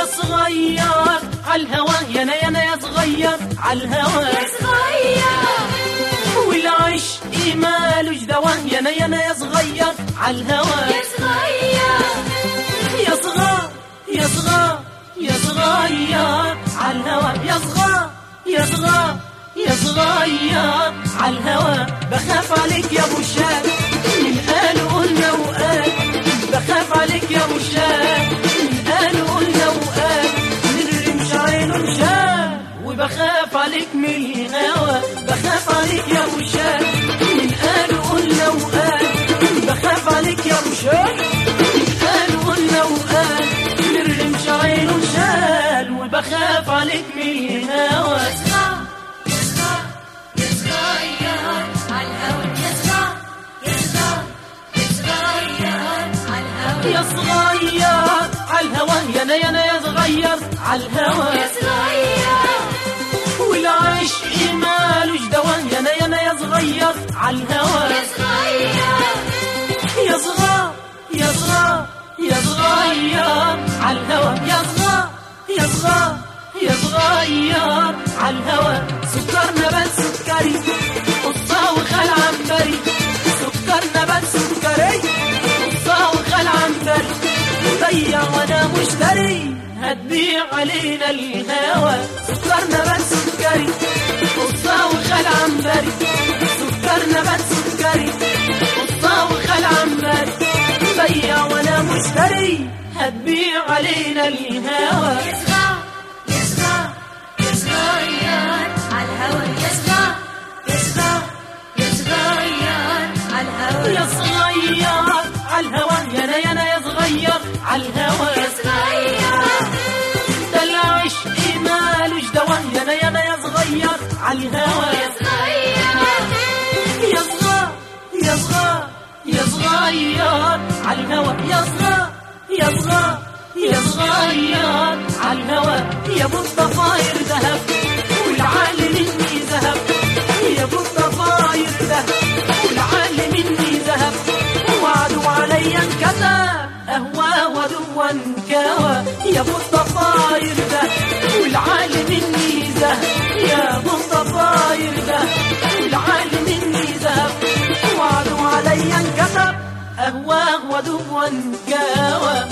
يا صغير عالهوى يا انا يا صغير عالهوى يا صغير والعشق مالوش دوا يا انا يا صغير عالهوى يا صغير يا صغار يا صغار يا صغير عالهوى يا صغار يا صغار يا صغير عالهوى بخاف عليك يا ابو الشاب من قالوا قلنا وقال بخاف عليك يا ابو الشاب من قالوا قلنا وقال من رمش عينه انشاب وبخاف عليك من الهوى بخاف عليك يا ابو الشاب من قالوا قلنا وقال بخاف عليك يا ابو الشاب من قالوا قلنا وقال من رمش عينه انشال وبخاف عليك من الهوى يا صغير عالهوى يا انا يا صغير عالهوى يا صغير والعشق مالوش دوا يا انا يا صغير عالهوى يا صغير يا صغار يا صغار يا صغير عالهوى يا صغار يا صغار يا صغير عالهوى سكر نبات سكري قصة وخال عنبري سكر نبات سكري قصة وخال عنبري ضيع وانا مشتري هتبيع علينا الهوى سكر نبات سكري قصة وخال عنبري سكر نبات سكري قصة وخال عنبري ضيع وانا مشتري هتبيع علينا الهوى يا صغار يا صغار يا صغير عالهوى يا صغار يا صغار يا صغير عالهوى يا صغير عالهوى يا انا يا صغير عالهوى يا صغير ده العشق مالوش دوا يا انا يا صغير عالهوى يا صغير يا صغار يا صغار يا صغير عالهوى يا صغار يا صغار يا صغير عالهوى يا ابو الضفاير ذهب والعالي مني ذهب يا ابو الضفاير ذهب والعالي مني ذهب وعدوا علي انكتب اهواه ودوا انكوى يا ابو الضفاير ذهب والعالي مني ذهب يا ابو الضفاير ذهب والعالي مني ذهب وعدوا علي انكتب اهواه ودوا انكوى